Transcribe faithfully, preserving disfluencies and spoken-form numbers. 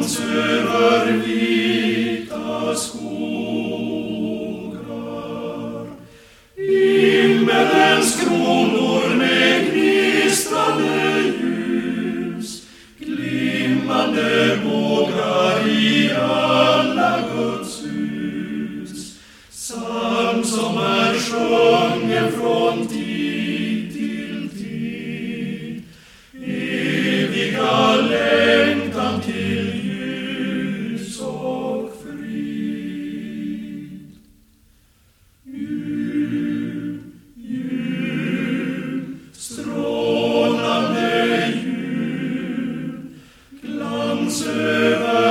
glans över vita skogar. Himmelens kronor med gnistrande ljus, glimmande bågar i alla Guds hus. Psalm som är sjungen från tid till tid, eviga längtan till ljus och frid. Jul, jul, strålande jul, glans över